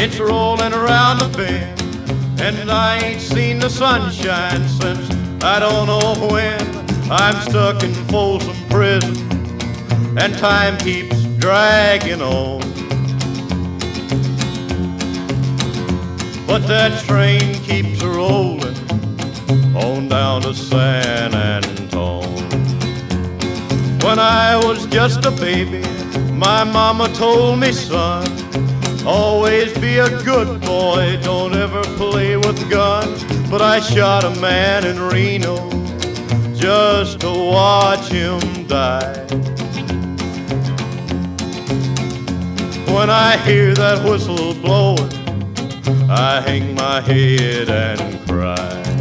It's rolling around the bend, and I ain't seen the sunshine since I don't know when. I'm stuck in Folsom Prison, and time keeps dragging on. But that train keeps rolling on down to San Antone. When I was just a baby, my mama told me, son, always be a good boy, don't ever play with guns. But I shot a man in Reno just to watch him die. When I hear that whistle blowing, I hang my head and cry.